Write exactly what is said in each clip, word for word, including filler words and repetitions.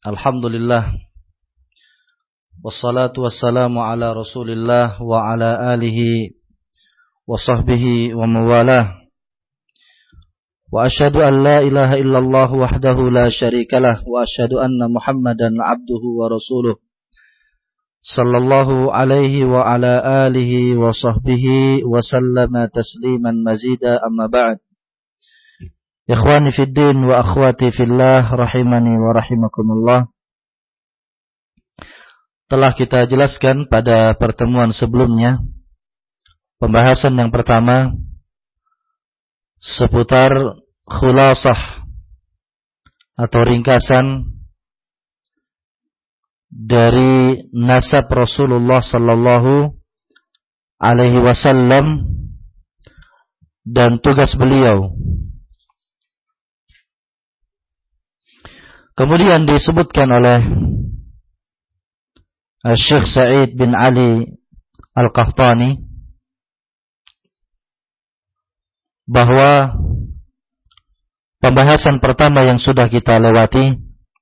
Alhamdulillah. Wassalatu wassalamu ala Rasulillah wa ala alihi wa sahbihi wa mawalah. Wa asyhadu an la ilaha illallah wahdahu la syarikalah wa asyhadu anna Muhammadan abduhu wa rasuluh. Sallallahu alaihi wa ala alihi wa sahbihi wa sallama tasliman mazida, amma ba'd. Ikhwani fid din wa akhwati fillah rahimani wa rahimakumullah. Telah kita jelaskan pada pertemuan sebelumnya pembahasan yang pertama seputar khulasah atau ringkasan dari nasab Rasulullah sallallahu alaihi wasallam dan tugas beliau. Kemudian disebutkan oleh Syekh Sa'id bin Ali Al-Qahtani bahwa pembahasan pertama yang sudah kita lewati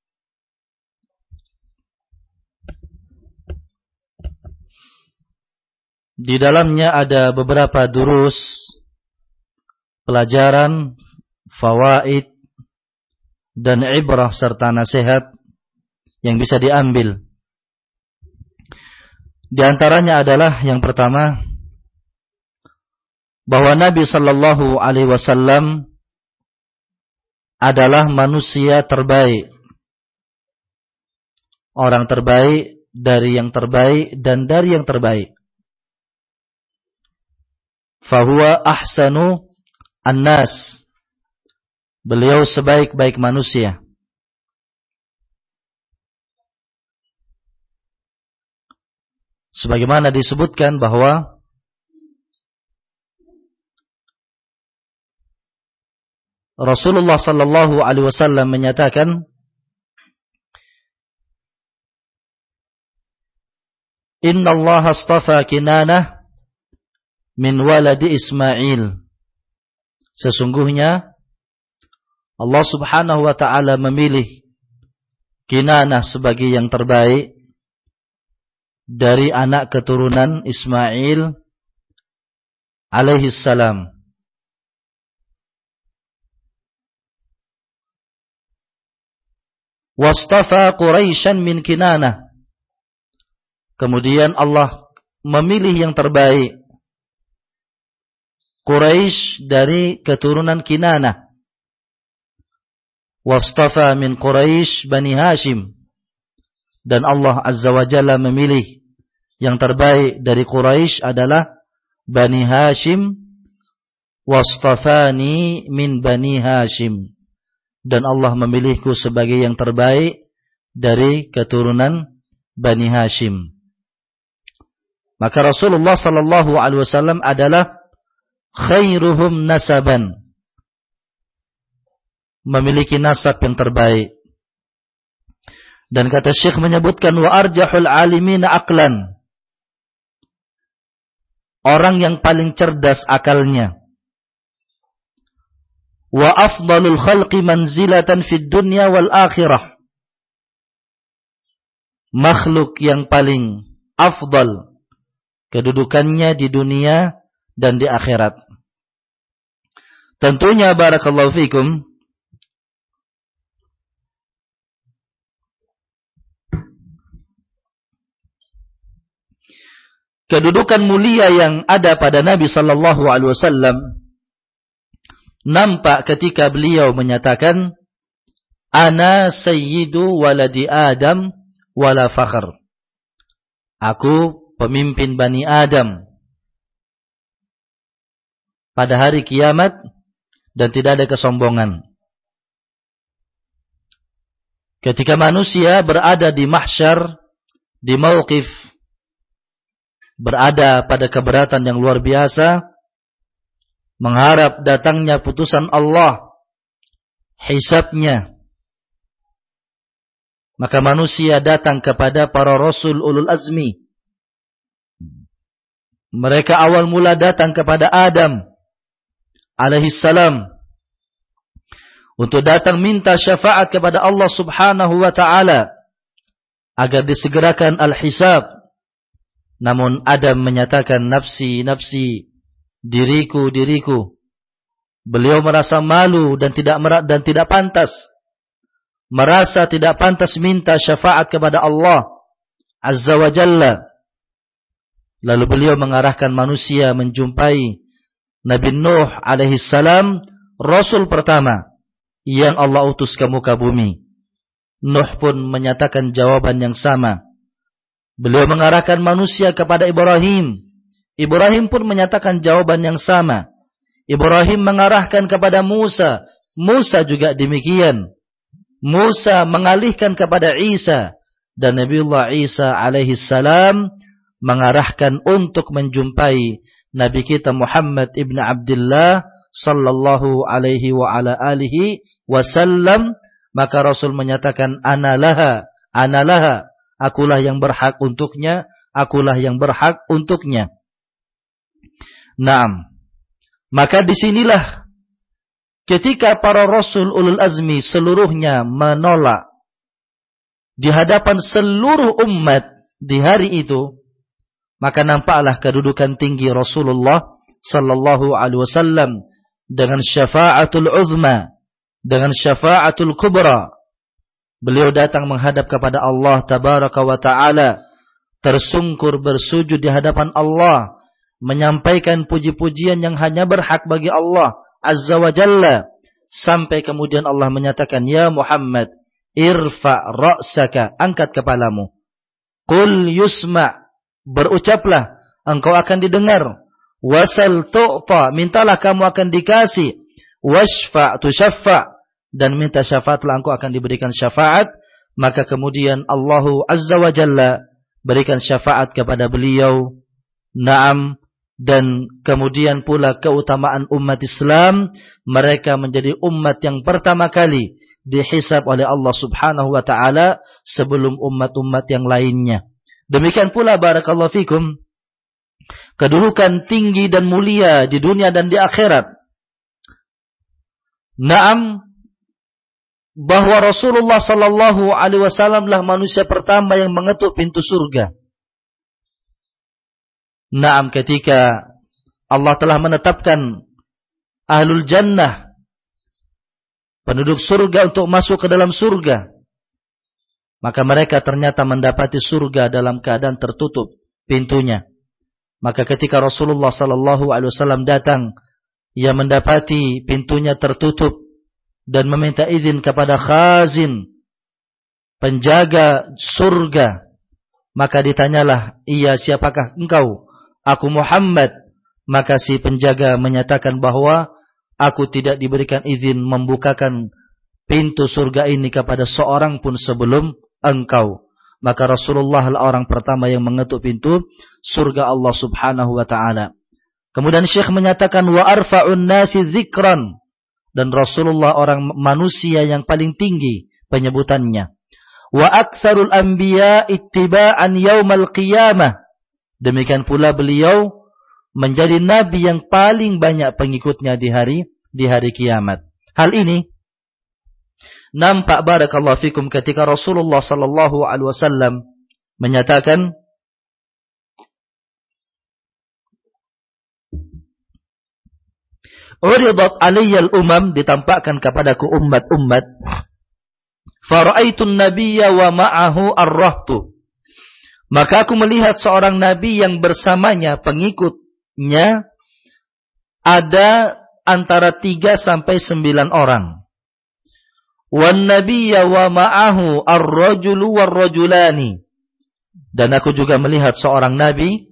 di dalamnya ada beberapa durus, pelajaran, fawaid dan ibrah serta nasihat yang bisa diambil. Di antaranya adalah yang pertama, bahwa Nabi sallallahu alaihi wasallam adalah manusia terbaik, orang terbaik dari yang terbaik dan dari yang terbaik. Fahuwa ahsanu an-nas, beliau sebaik-baik manusia. Sebagaimana disebutkan bahwa Rasulullah sallallahu alaihi wasallam menyatakan, Inna Allah astafa Kinanah min waladi Ismail. Sesungguhnya Allah subhanahu wa ta'ala memilih Kinanah sebagai yang terbaik dari anak keturunan Ismail alaihi salam. Wastafa Quraisyan min Kinanah. Kemudian Allah memilih yang terbaik Quraisy dari keturunan Kinanah. Wastafa min Quraisy Bani Hashim. Dan Allah Azza wa Jalla memilih yang terbaik dari Quraisy adalah Bani Hashim. Wastafani min Bani Hashim. Dan Allah memilihku sebagai yang terbaik dari keturunan Bani Hashim. Maka Rasulullah sallallahu alaihi wasallam adalah khairuhum nasaban, memiliki nasab yang terbaik. Dan kata Syekh menyebutkan wa arjahul alimina aqlan, orang yang paling cerdas akalnya. Wa afdalul khalqi manzilatan fid dunya wal akhirah, makhluk yang paling afdal kedudukannya di dunia dan di akhirat. Tentunya barakallahu fikum, kedudukan mulia yang ada pada Nabi sallallahu alaihi wasallam nampak ketika beliau menyatakan, Ana sayyidu waladi Adam wala fakhr. Aku pemimpin Bani Adam pada hari kiamat dan tidak ada kesombongan. Ketika manusia berada di mahsyar, di mauqif, berada pada keberatan yang luar biasa, mengharap datangnya putusan Allah, hisabnya, maka manusia datang kepada para rasul ulul azmi. Mereka awal mula datang kepada Adam alaihi salam untuk datang minta syafaat kepada Allah subhanahu wa ta'ala agar disegerakan al-hisab. Namun Adam menyatakan nafsi, nafsi, diriku, diriku. Beliau merasa malu dan tidak dan tidak pantas. Merasa tidak pantas minta syafaat kepada Allah Azza wa Jalla. Lalu beliau mengarahkan manusia menjumpai Nabi Nuh alaihi salam, Rasul pertama yang Allah utus ke muka bumi. Nuh pun menyatakan jawaban yang sama. Beliau mengarahkan manusia kepada Ibrahim. Ibrahim pun menyatakan jawaban yang sama. Ibrahim mengarahkan kepada Musa. Musa juga demikian. Musa mengalihkan kepada Isa. Dan Nabiullah Isa alaihi salam mengarahkan untuk menjumpai Nabi kita Muhammad ibn Abdullah sallallahu alaihi wa ala alihi wasallam. Maka Rasul menyatakan ana laha, ana laha. Akulah yang berhak untuknya, akulah yang berhak untuknya. Naam. Maka disinilah ketika para Rasul ulul azmi seluruhnya menolak di hadapan seluruh umat di hari itu, maka nampaklah kedudukan tinggi Rasulullah sallallahu alaihi wasallam dengan syafa'atul uzma, dengan syafa'atul kubra. Beliau datang menghadap kepada Allah tabaraka wa ta'ala, tersungkur bersujud di hadapan Allah, menyampaikan puji-pujian yang hanya berhak bagi Allah Azza wa Jalla, sampai kemudian Allah menyatakan, ya Muhammad, irfa' ra'saka, angkat kepalamu. Qul yusma', berucaplah, engkau akan didengar. Wasal tu'ta, mintalah kamu akan dikasih. Washfa' tushaffa', dan minta syafaatlah engkau akan diberikan syafaat. Maka kemudian Allahu Azza wa Jalla berikan syafaat kepada beliau. Naam. Dan kemudian pula keutamaan umat Islam, mereka menjadi umat yang pertama kali dihisab oleh Allah Subhanahu wa ta'ala sebelum umat-umat yang lainnya. Demikian pula barakallahu fikum, kedudukan tinggi dan mulia di dunia dan di akhirat. Naam, bahwa Rasulullah sallallahu alaihi wasallam lah manusia pertama yang mengetuk pintu surga. Naam, ketika Allah telah menetapkan ahlul jannah, penduduk surga, untuk masuk ke dalam surga, maka mereka ternyata mendapati surga dalam keadaan tertutup pintunya. Maka ketika Rasulullah sallallahu alaihi wasallam datang, ia mendapati pintunya tertutup dan meminta izin kepada khazin, penjaga surga. Maka ditanyalah, iya, siapakah engkau? Aku Muhammad. Maka si penjaga menyatakan bahwa aku tidak diberikan izin membukakan pintu surga ini kepada seorang pun sebelum engkau. Maka Rasulullah lah orang pertama yang mengetuk pintu surga Allah Subhanahu wa ta'ala. Kemudian Syekh menyatakan, wa arfa'un nasi dzikran, dan Rasulullah orang manusia yang paling tinggi penyebutannya. Wa aktsarul anbiya ittiba'an yaumal qiyamah, demikian pula beliau menjadi nabi yang paling banyak pengikutnya di hari di hari kiamat. Hal ini nampak barakallahu fikum ketika Rasulullah sallallahu alaihi wasallam menyatakan, uridat alayyal umam, ditampakkan kepadaku umat-umat, fara'aitun nabiyya wa ma'ahu ar-rahtu, maka aku melihat seorang nabi yang bersamanya pengikutnya ada antara tiga sampai sembilan orang. Wan nabiyya wa ma'ahu ar-rajulu war-rajulani, dan aku juga melihat seorang nabi,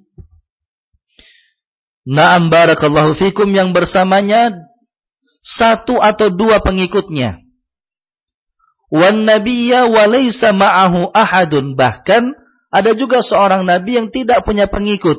na'am barakallahu fikum, yang bersamanya satu atau dua pengikutnya. Wan nabiyya wa laysa ma'ahu ahadun, bahkan ada juga seorang nabi yang tidak punya pengikut.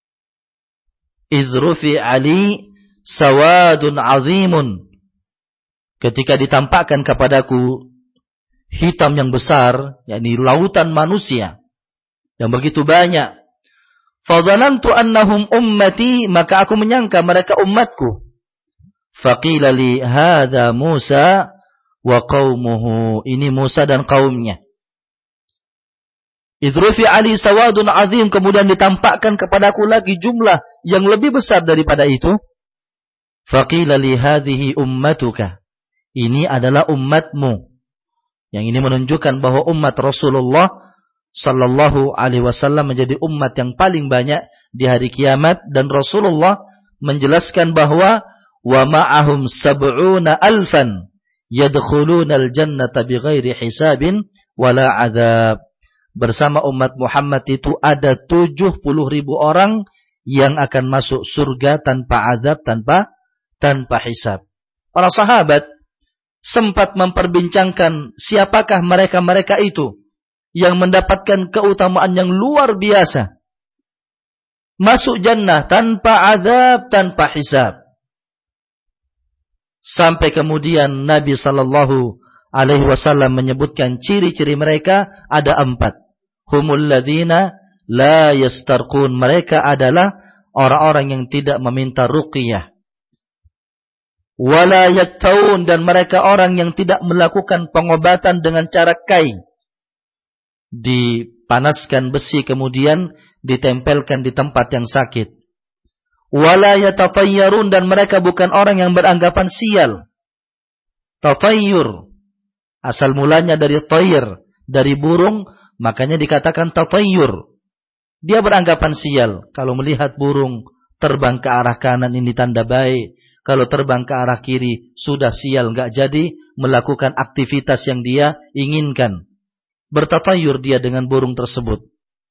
Izrufi ali sawadun azimun, ketika ditampakkan kepadaku hitam yang besar, yakni lautan manusia yang begitu banyak. Fadhanantu annahum ummati, maka aku menyangka mereka umatku. Faqila li hadza Musa wa qaumuhu, ini Musa dan kaumnya. idrufi ali sawadun azim, kemudian ditampakkan kepadaku lagi jumlah yang lebih besar daripada itu. Faqila li hadhihi ummatuka, ini adalah umatmu. Yang ini menunjukkan bahwa umat Rasulullah sallallahu alaihi wasallam menjadi umat yang paling banyak di hari kiamat, dan Rasulullah menjelaskan bahwa wa ma'ahum sab'una alfan yadkhuluna al-jannata bighairi hisabin wala adzab. Bersama umat Muhammad itu ada tujuh puluh ribu orang yang akan masuk surga tanpa azab, tanpa tanpa hisab. Para sahabat sempat memperbincangkan siapakah mereka-mereka itu yang mendapatkan keutamaan yang luar biasa, masuk jannah tanpa azab, tanpa hisab. Sampai kemudian Nabi sallallahu alaihi wasallam menyebutkan ciri-ciri mereka ada empat. Humul ladzina la yastarqun, mereka adalah orang-orang yang tidak meminta ruqyah. Wala yaktawun, dan mereka orang yang tidak melakukan pengobatan dengan cara kai. Dipanaskan besi kemudian ditempelkan di tempat yang sakit. Wala yatatayyarun, dan mereka bukan orang yang beranggapan sial. Tatayyur asal mulanya dari tayr, dari burung, makanya dikatakan tatayyur. Dia beranggapan sial. Kalau melihat burung terbang ke arah kanan, ini tanda baik. Kalau terbang ke arah kiri, sudah sial, enggak jadi melakukan aktivitas yang dia inginkan. Bertatayur dia dengan burung tersebut.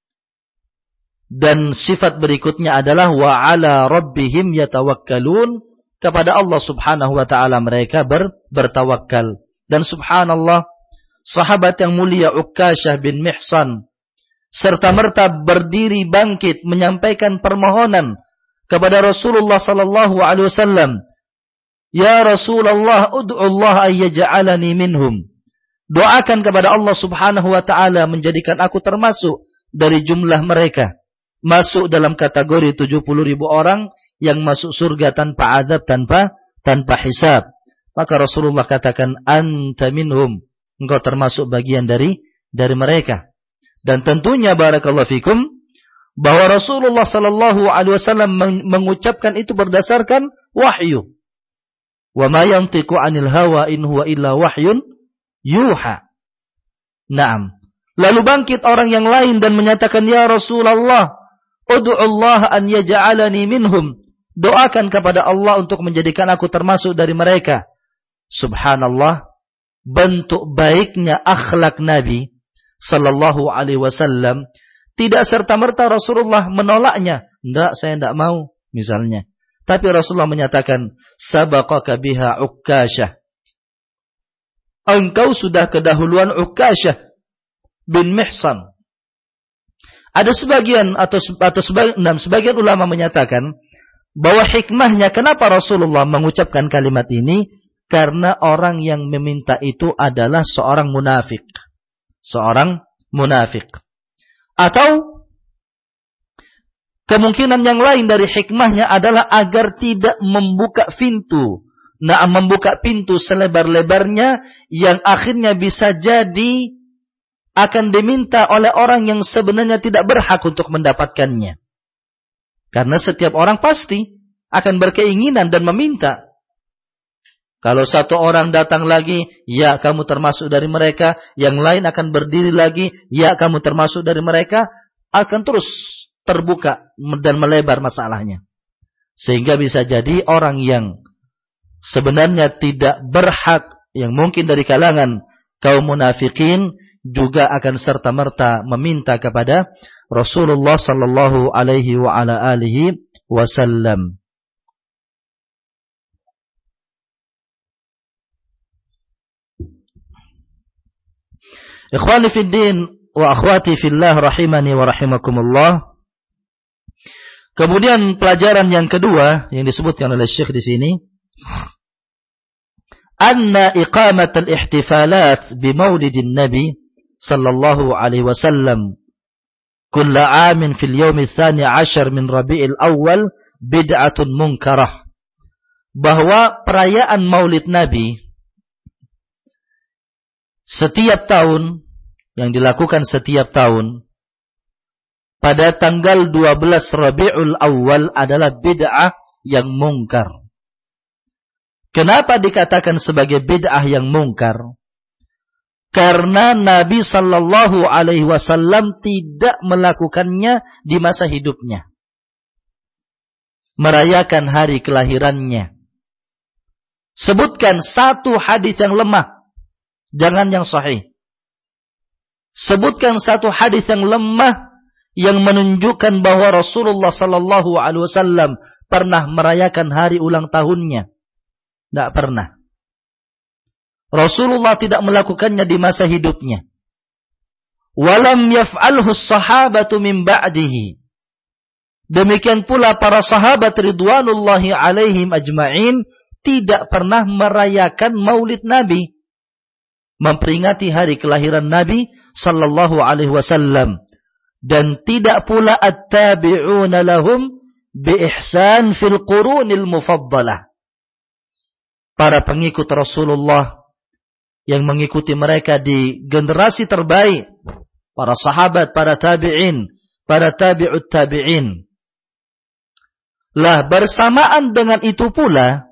Dan sifat berikutnya adalah wa ala rabbihim yatawakkalun, kepada Allah Subhanahu wa taala mereka ber, bertawakal. Dan subhanallah, sahabat yang mulia Uqashah bin Mihsan serta merta berdiri bangkit menyampaikan permohonan kepada Rasulullah sallallahu alaihi wasallam. Ya Rasulullah, ud'u Allah ay yaj'alani minhum. Doakan kepada Allah Subhanahu wa taala menjadikan aku termasuk dari jumlah mereka, masuk dalam kategori tujuh puluh ribu orang yang masuk surga tanpa azab, tanpa tanpa hisab. Maka Rasulullah katakan, anta minhum, engkau termasuk bagian dari dari mereka. Dan tentunya barakallahu fikum, bahwa Rasulullah sallallahu alaihi wasallam mengucapkan itu berdasarkan wahyu. Wa ma yantiqu 'anil hawa in huwa illa wahyun yuha. Naam. Lalu bangkit orang yang lain dan menyatakan, ya Rasulullah, ud'u Allah an yaj'alani minhum. Doakan kepada Allah untuk menjadikan aku termasuk dari mereka. Subhanallah, bentuk baiknya akhlak Nabi sallallahu alaihi wasallam, tidak serta-merta Rasulullah menolaknya. Enggak, saya enggak mau, misalnya. Tapi Rasulullah menyatakan, sabaqaka biha Uqashah. Engkau sudah kedahuluan Uqashah bin Mihsan. Ada sebagian atau atau sebagian, sebagian ulama menyatakan bahwa hikmahnya kenapa Rasulullah mengucapkan kalimat ini, karena orang yang meminta itu adalah seorang munafik. Seorang munafik. Atau kemungkinan yang lain dari hikmahnya adalah agar tidak membuka pintu. Nah, membuka pintu selebar-lebarnya yang akhirnya bisa jadi akan diminta oleh orang yang sebenarnya tidak berhak untuk mendapatkannya. Karena setiap orang pasti akan berkeinginan dan meminta. Kalau satu orang datang lagi, ya kamu termasuk dari mereka. Yang lain akan berdiri lagi, ya kamu termasuk dari mereka. Akan terus terbuka dan melebar masalahnya. Sehingga bisa jadi orang yang sebenarnya tidak berhak, yang mungkin dari kalangan kaum munafikin, juga akan serta-merta meminta kepada Rasulullah sallallahu alaihi wa ala alihi wasallam. Ikhwani fid din wa akhwati fillah rahimani wa rahimakumullah. Kemudian pelajaran yang kedua yang disebutkan oleh Syekh di sini, anna iqamat al-ihtifalat bi maulidin Nabi sallallahu alaihi wasallam kull 'amin fil yawm ats-tsani 'ashar min Rabi'il Awwal bid'atun munkarah. Bahwa perayaan Maulid Nabi setiap tahun, yang dilakukan setiap tahun pada tanggal dua belas Rabiul Awal adalah bid'ah yang mungkar. Kenapa dikatakan sebagai bid'ah yang mungkar? Karena Nabi sallallahu alaihi wasallam tidak melakukannya di masa hidupnya. Merayakan hari kelahirannya. Sebutkan satu hadis yang lemah, jangan yang sahih. Sebutkan satu hadis yang lemah yang menunjukkan bahwa Rasulullah sallallahu alaihi wasallam pernah merayakan hari ulang tahunnya. Tidak pernah. Rasulullah tidak melakukannya di masa hidupnya. Walam yaf'alhu as-sahabatu min ba'dihi. Demikian pula para sahabat ridwanullahi alaihim ajma'in tidak pernah merayakan Maulid Nabi, memperingati hari kelahiran Nabi sallallahu alaihi wasallam, dan tidak pula at-tabi'una lahum bi ihsan fil qurunil mufaddalah. Para pengikut Rasulullah yang mengikuti mereka di generasi terbaik, para sahabat, para tabi'in, para tabi'ut tabi'in. Lah bersamaan dengan itu pula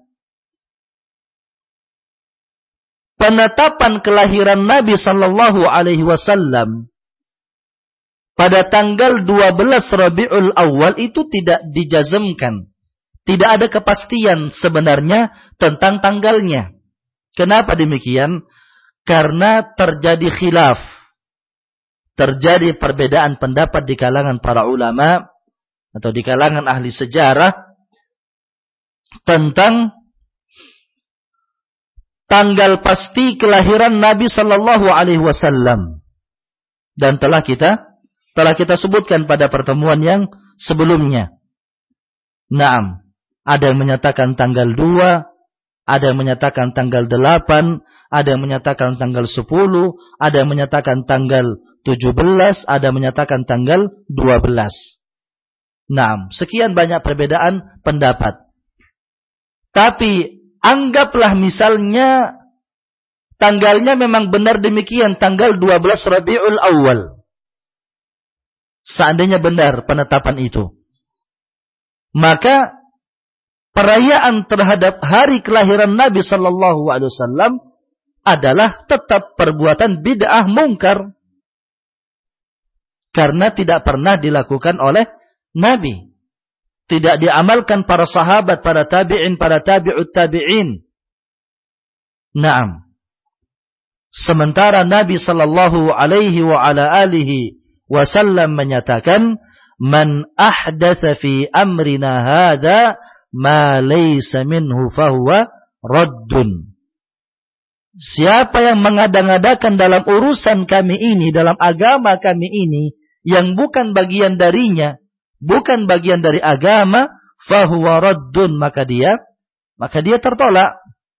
penetapan kelahiran Nabi sallallahu alaihi wasallam pada tanggal dua belas Rabiul Awal itu tidak dijazmkan. Tidak ada kepastian sebenarnya tentang tanggalnya. Kenapa demikian? Karena terjadi khilaf. Terjadi perbedaan pendapat di kalangan para ulama atau di kalangan ahli sejarah tentang tanggal pasti kelahiran Nabi sallallahu alaihi wasallam. Dan telah kita telah kita sebutkan pada pertemuan yang sebelumnya. Naam, ada yang menyatakan tanggal dua, ada yang menyatakan tanggal delapan, ada yang menyatakan tanggal sepuluh, ada yang menyatakan tanggal tujuh belas, ada yang menyatakan tanggal dua belas. Naam, sekian banyak perbedaan pendapat. Tapi anggaplah misalnya tanggalnya memang benar demikian, tanggal dua belas Rabiul Awal. Seandainya benar penetapan itu, maka perayaan terhadap hari kelahiran Nabi sallallahu alaihi wasallam adalah tetap perbuatan bid'ah mungkar. Karena tidak pernah dilakukan oleh Nabi. Tidak diamalkan para sahabat, para tabi'in, para tabi'ut tabi'in. Naam. Sementara Nabi sallallahu alaihi wa ala alihi wasallam menyatakan, "Man ahdatsa fi amrina hadza ma laysa minhu fahuwa raddun." Siapa yang mengada-ngadakan dalam urusan kami ini, dalam agama kami ini, yang bukan bagian darinya, bukan bagian dari agama, fahuwa raddun, maka dia, maka dia tertolak.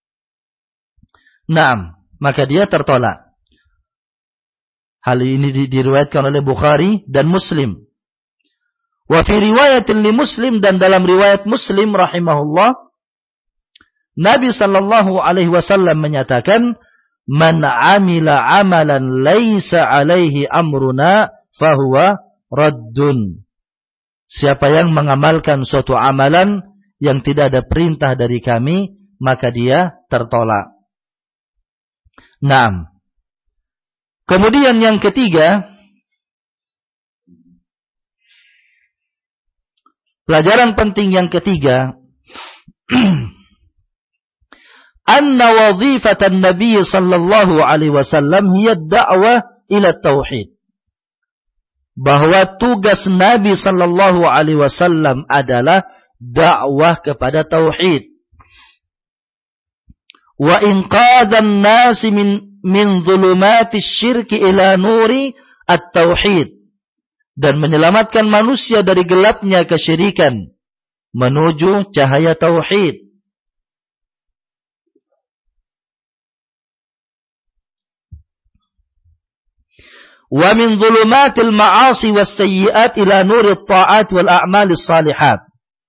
Naam, maka dia tertolak. Hal ini diriwayatkan oleh Bukhari dan Muslim. Wa fi riwayatin li Muslim, dan dalam riwayat Muslim rahimahullah, Nabi sallallahu alaihi wasallam menyatakan, "Man 'amila 'amalan laisa 'alaihi amruna fahuwa raddun." Siapa yang mengamalkan suatu amalan yang tidak ada perintah dari kami, maka dia tertolak. Naam. Kemudian yang ketiga, pelajaran penting yang ketiga, anna wadhifatan Nabi sallallahu alaihi wasallam hiya ad-da'wah ila tauhid. Bahwa tugas Nabi sallallahu alaihi wasallam adalah dakwah kepada tauhid. Wa inqadhan nasi min min dhulumatis syirki ila nuri at-tauhid. Dan menyelamatkan manusia dari gelapnya kesyirikan menuju cahaya tauhid. Wa min dhulumatil ma'asi was sayyi'at ila nurit ta'at wal a'malis salihat.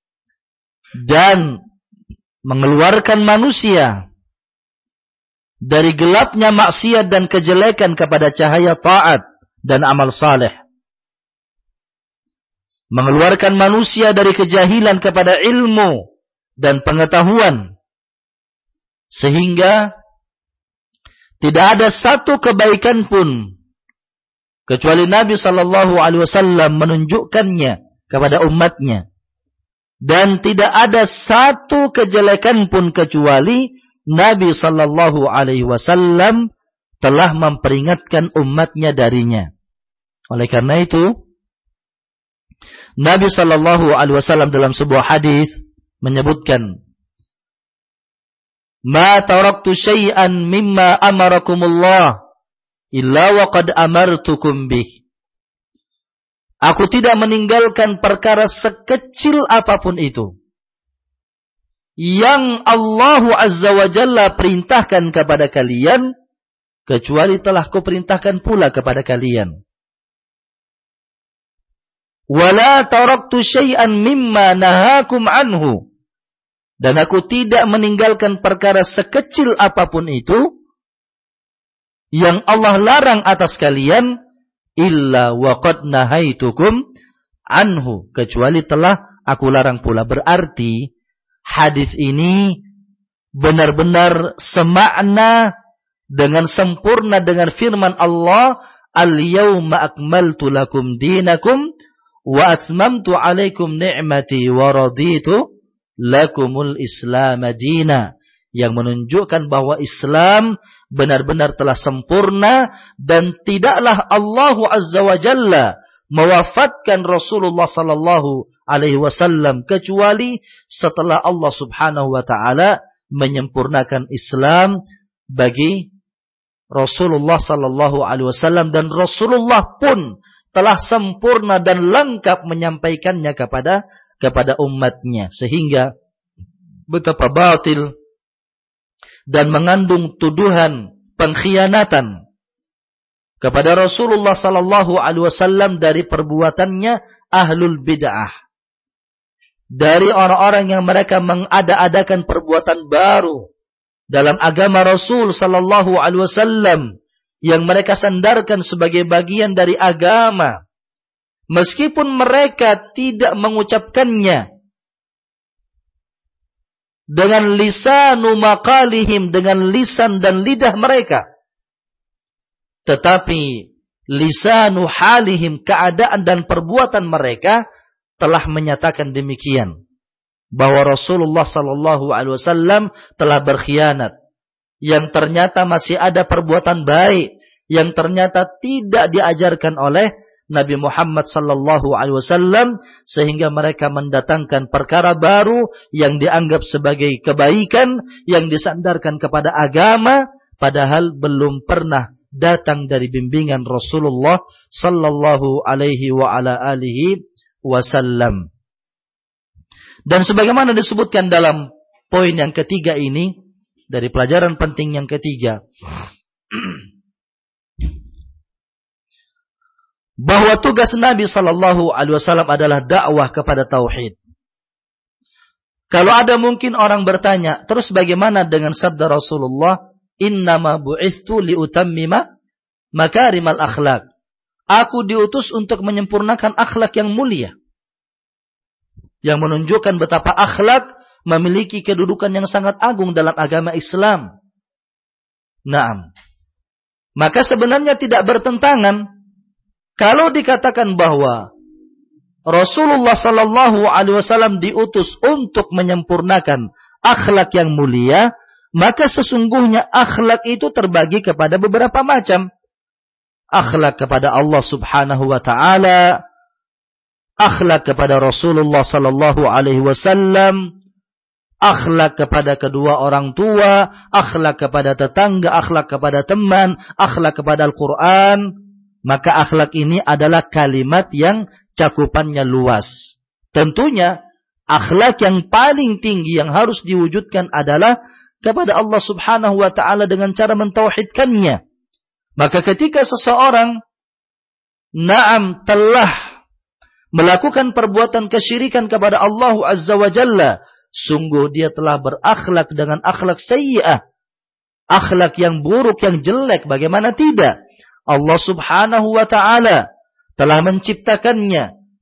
Dan mengeluarkan manusia dari gelapnya maksiat dan kejelekan kepada cahaya taat dan amal saleh. mengeluarkan manusia dari kejahilan kepada ilmu dan pengetahuan, sehingga tidak ada satu kebaikan pun kecuali Nabi sallallahu alaihi wasallam menunjukkannya kepada umatnya, dan tidak ada satu kejelekan pun kecuali Nabi sallallahu alaihi wasallam telah memperingatkan umatnya darinya. Oleh karena itu, Nabi sallallahu alaihi wasallam dalam sebuah hadis menyebutkan, "Ma taraktu syai'an mimma amarakumullah illa wa qad amartukum bih." Aku tidak meninggalkan perkara sekecil apapun itu yang Allah Azza wa Jalla perintahkan kepada kalian, kecuali telah kuperintahkan pula kepada kalian. Wala taraktu syai'an mimma nahakum anhu. Dan aku tidak meninggalkan perkara sekecil apapun itu yang Allah larang atas kalian, illa waqad nahaitukum anhu, kecuali telah aku larang pula. Berarti hadis ini benar-benar semakna dengan sempurna dengan firman Allah, "Al-yawma akmaltu lakum dinakum wa atmamtu alaikum ni'mati wa raditu lakumul Islam madina," yang menunjukkan bahwa Islam benar-benar telah sempurna dan tidaklah Allah Azza wa Jalla mewafatkan Rasulullah sallallahu alaihi wasallam kecuali setelah Allah Subhanahu wa taala menyempurnakan Islam bagi Rasulullah sallallahu alaihi wasallam, dan Rasulullah pun telah sempurna dan lengkap menyampaikannya kepada kepada umatnya, sehingga betapa batil dan mengandung tuduhan pengkhianatan kepada Rasulullah sallallahu alaihi wasallam dari perbuatannya ahlul bid'ah, dari orang-orang yang mereka mengada-adakan perbuatan baru dalam agama Rasul sallallahu alaihi wasallam yang mereka sandarkan sebagai bagian dari agama, meskipun mereka tidak mengucapkannya dengan lisanu maqalihim, dengan lisan dan lidah mereka, tetapi lisanu halihim, keadaan dan perbuatan mereka telah menyatakan demikian, bahwa Rasulullah sallallahu alaihi wasallam telah berkhianat, yang ternyata masih ada perbuatan baik yang ternyata tidak diajarkan oleh Nabi Muhammad sallallahu alaihi wasallam, sehingga mereka mendatangkan perkara baru yang dianggap sebagai kebaikan yang disandarkan kepada agama, padahal belum pernah datang dari bimbingan Rasulullah sallallahu alaihi wa ala alihi wasallam. Dan sebagaimana disebutkan dalam poin yang ketiga ini, dari pelajaran penting yang ketiga, bahwa tugas Nabi sallallahu alaihi wasallam adalah dakwah kepada tauhid. Kalau ada mungkin orang bertanya, terus bagaimana dengan sabda Rasulullah, "Innama bu'istu liutammima makarimal akhlak." Aku diutus untuk menyempurnakan akhlak yang mulia, yang menunjukkan betapa akhlak memiliki kedudukan yang sangat agung dalam agama Islam. Naam. Maka sebenarnya tidak bertentangan kalau dikatakan bahwa Rasulullah sallallahu alaihi wasallam diutus untuk menyempurnakan akhlak yang mulia, maka sesungguhnya akhlak itu terbagi kepada beberapa macam. Akhlak kepada Allah Subhanahu wa taala, akhlak kepada Rasulullah sallallahu alaihi wasallam, akhlak kepada kedua orang tua, akhlak kepada tetangga, akhlak kepada teman, akhlak kepada Al-Quran. Maka akhlak ini adalah kalimat yang cakupannya luas. Tentunya akhlak yang paling tinggi yang harus diwujudkan adalah kepada Allah Subhanahu wa taala dengan cara mentauhidkannya. Maka ketika seseorang na'am telah melakukan perbuatan kesyirikan kepada Allah Azza wa Jalla, sungguh dia telah berakhlak dengan akhlak sayyi'ah, akhlak yang buruk, yang jelek. Bagaimana tidak? Allah Subhanahu wa ta'ala telah menciptakannya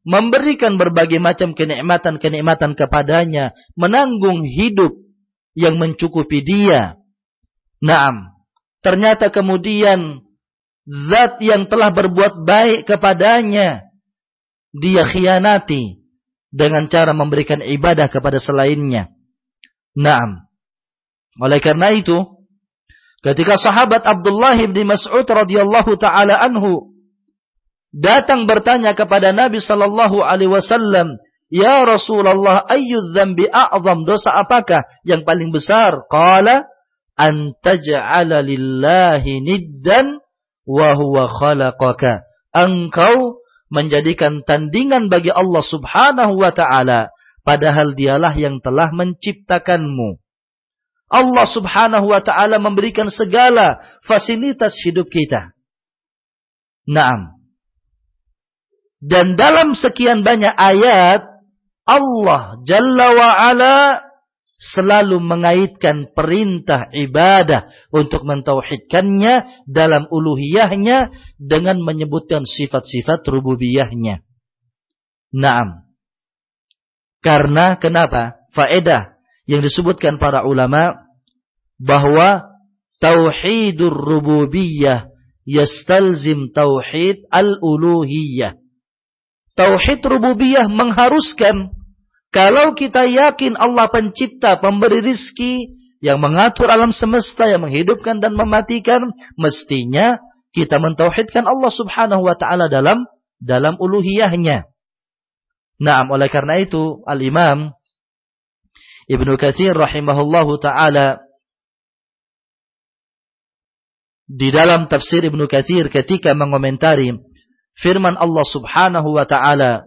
memberikan berbagai macam kenikmatan-kenikmatan kepadanya, menanggung hidup yang mencukupi dia. Naam, ternyata kemudian zat yang telah berbuat baik kepadanya dia khianati dengan cara memberikan ibadah kepada selainnya. Naam. Oleh karena itu, ketika sahabat Abdullah bin Mas'ud radhiyallahu taala anhu datang bertanya kepada Nabi sallallahu alaihi wasallam, "Ya Rasulullah, ayyu dzambi a'zam?" Dosa apakah yang paling besar? Qala, "An taj'ala lillahi niddan wa huwa khalaqaka." Engkau menjadikan tandingan bagi Allah Subhanahu wa taala padahal dialah yang telah menciptakanmu. Allah Subhanahu wa taala memberikan segala fasilitas hidup kita. Naam. Dan dalam sekian banyak ayat Allah Jalla wa Ala selalu mengaitkan perintah ibadah untuk mentauhidkannya dalam uluhiyahnya dengan menyebutkan sifat-sifat rububiyahnya. Naam. Karena kenapa? Faedah yang disebutkan para ulama bahwa tauhidur rububiyah yastalzim tauhid al-uluhiyah. Tauhid rububiyah mengharuskan kalau kita yakin Allah pencipta, pemberi rizki, yang mengatur alam semesta, yang menghidupkan dan mematikan, mestinya kita mentauhidkan Allah Subhanahu wa taala dalam dalam uluhiyahnya. Naam, oleh karena itu Al-Imam Ibnu Katsir rahimahullahu taala di dalam tafsir Ibnu Katsir ketika mengomentari firman Allah Subhanahu wa taala,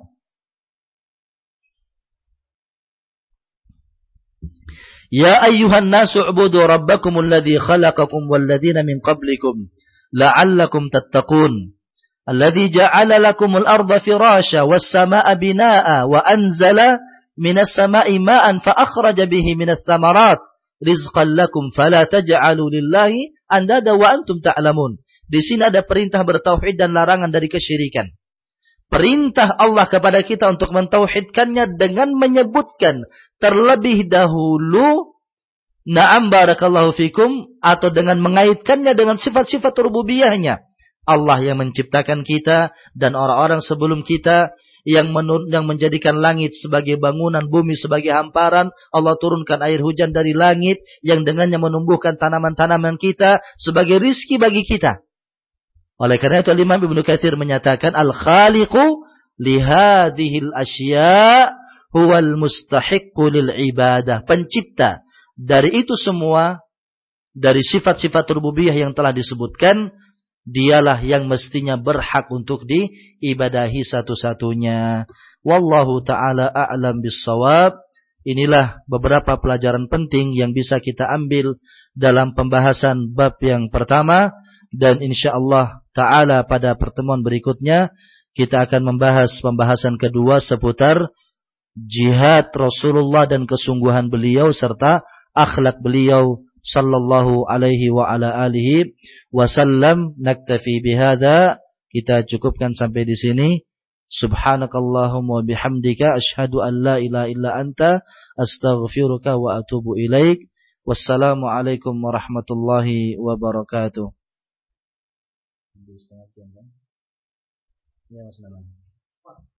"Ya ayyuhan nasu ubudu rabbakumul ladzi khalaqakum wal ladzina min qablikum la'allakum tattaqun. Alladzi ja'ala lakumul arda firasya was samaa'a binaa'a wa anzala minas samaa'i ma'an fa akhraja bihi minas tsamarat rizqan lakum fala taj'alu lillahi andada wa antum ta'lamun." Di sini ada perintah bertauhid dan larangan dari kesyirikan. Perintah Allah kepada kita untuk mentauhidkannya dengan menyebutkan terlebih dahulu, na'am barakallahu fikum, atau dengan mengaitkannya dengan sifat-sifat rububiyahnya. Allah yang menciptakan kita dan orang-orang sebelum kita, yang, menur- yang menjadikan langit sebagai bangunan, bumi sebagai hamparan. Allah turunkan air hujan dari langit yang dengannya menumbuhkan tanaman-tanaman kita sebagai rizki bagi kita. Oleh karena itu Imam Ibnu Katsir menyatakan al-khaliqu lihadhil asya' huwal mustahiqqu lil ibadah. Pencipta dari itu semua, dari sifat-sifat rububiyah yang telah disebutkan, dialah yang mestinya berhak untuk diibadahi satu-satunya. Wallahu ta'ala a'lam bis-shawab. Inilah beberapa pelajaran penting yang bisa kita ambil dalam pembahasan bab yang pertama. Dan insyaallah ta'ala pada pertemuan berikutnya kita akan membahas pembahasan kedua seputar jihad Rasulullah dan kesungguhan beliau serta akhlak beliau sallallahu alaihi wa ala alihi wasallam. Naktafi bihadza, kita cukupkan sampai di sini. Subhanakallahumma wa bihamdika asyhadu an la ilaha illa anta astaghfiruka wa atubu ilaik. Wassalamu alaikum warahmatullahi wabarakatuh. Setengah jam kan? Ya, Mas.